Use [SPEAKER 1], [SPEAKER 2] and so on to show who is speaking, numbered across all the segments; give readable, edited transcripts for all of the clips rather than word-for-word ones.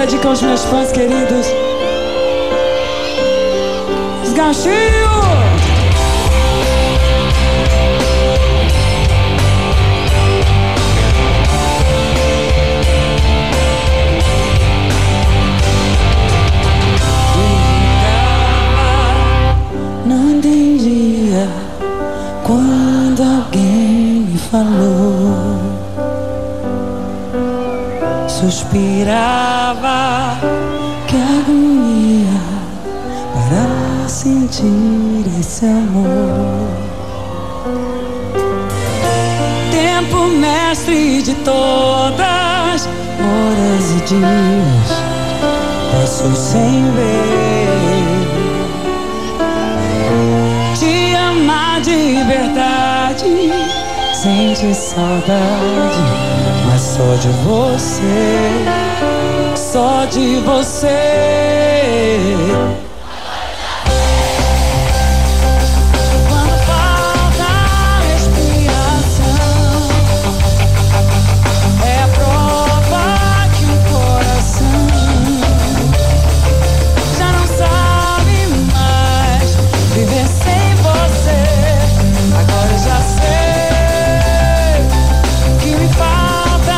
[SPEAKER 1] dedico aos meus fãs queridos. Os ganchinhos. Não entendia quando alguém me falou. Suspirava, que agonia para sentir esse amor. Tempo mestre de todas horas e dias, passo sem ver. Te amar de verdade, sente saudade, mas só de você, só de você. Quando falta respiração, é a prova que o coração já não sabe mais viver sem você. Agora eu já sei que me falta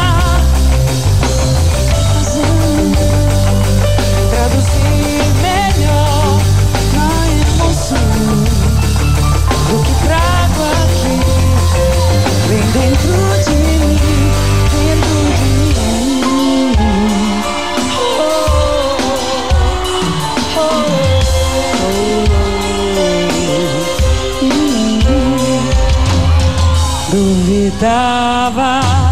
[SPEAKER 1] traduzir melhor na emoção do que trago aqui, bem dentro de mim, dentro de mim. Oh, oh, oh, oh. Duvidava.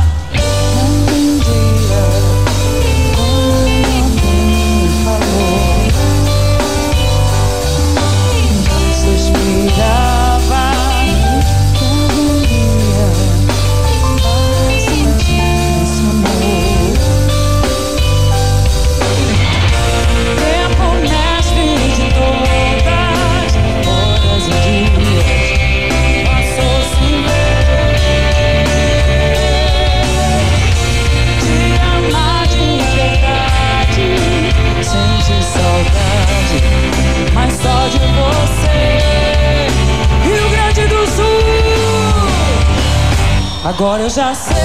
[SPEAKER 1] Mas só de você, Rio Grande do Sul. Agora eu já sei.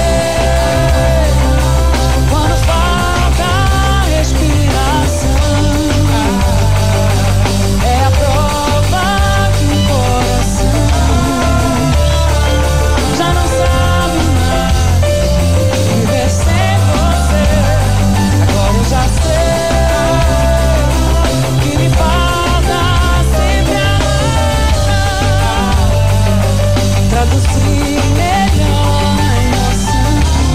[SPEAKER 1] Quando falta respiração, é a prova que o coração já não sabe mais viver sem você. Agora eu já sei. Traduzir melhor a emoção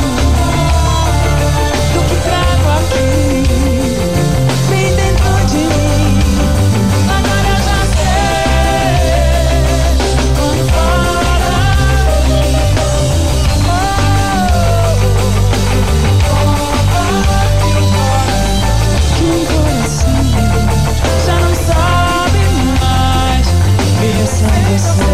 [SPEAKER 1] do que trago aqui, bem dentro de mim. Agora eu já sei. Quando fora que o coração já não sabe mais viver sem você.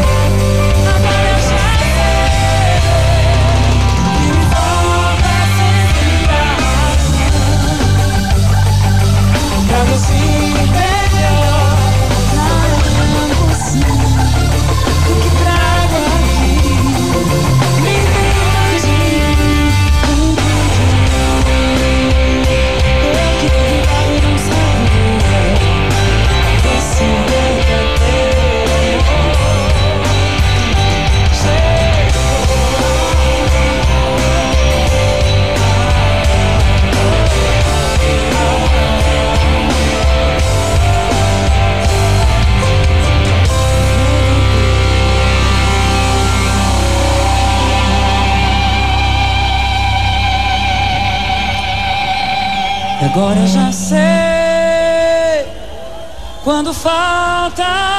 [SPEAKER 1] Agora eu já sei. Quando falta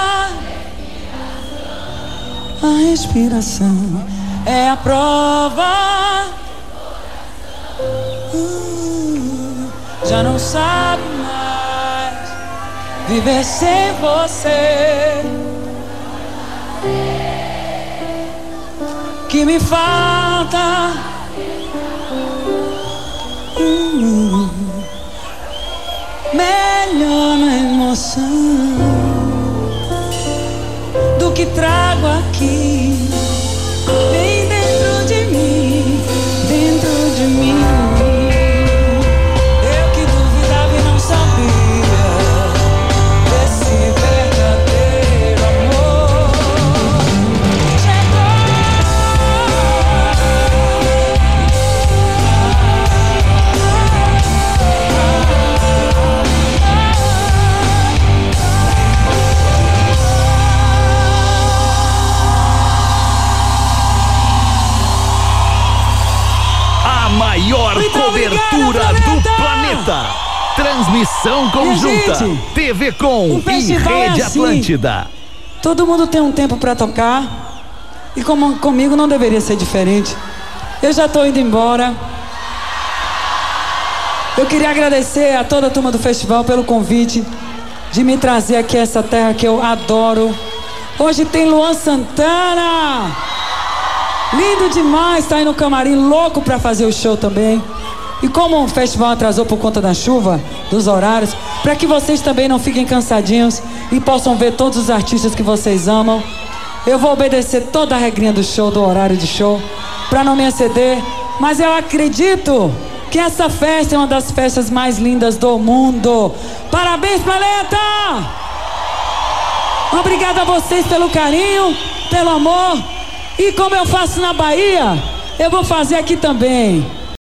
[SPEAKER 1] a respiração, é a prova. Já não sabe mais viver sem você. Que me falta emoção do que trago aqui, bem dentro de mim, dentro de mim. Eu que duvidava e não sabia desse verdadeiro amor.
[SPEAKER 2] A maior cobertura do planeta. Transmissão conjunta.
[SPEAKER 1] Gente,
[SPEAKER 2] TV Com
[SPEAKER 1] o
[SPEAKER 2] e
[SPEAKER 1] festival
[SPEAKER 2] Rede
[SPEAKER 1] é assim.
[SPEAKER 2] Atlântida.
[SPEAKER 1] Todo mundo tem um tempo pra tocar. E comigo não deveria ser diferente. Eu já tô indo embora. Eu queria agradecer a toda a turma do festival pelo convite de me trazer aqui a essa terra que eu adoro. Hoje tem Luan Santana. Lindo demais, tá aí no camarim, louco pra fazer o show também. E como o festival atrasou por conta da chuva, dos horários, pra que vocês também não fiquem cansadinhos e possam ver todos os artistas que vocês amam, eu vou obedecer toda a regrinha do show, do horário de show, pra não me exceder. Mas eu acredito que essa festa é uma das festas mais lindas do mundo. Parabéns, planeta! Obrigado a vocês pelo carinho, pelo amor. E como eu faço na Bahia, eu vou fazer aqui também.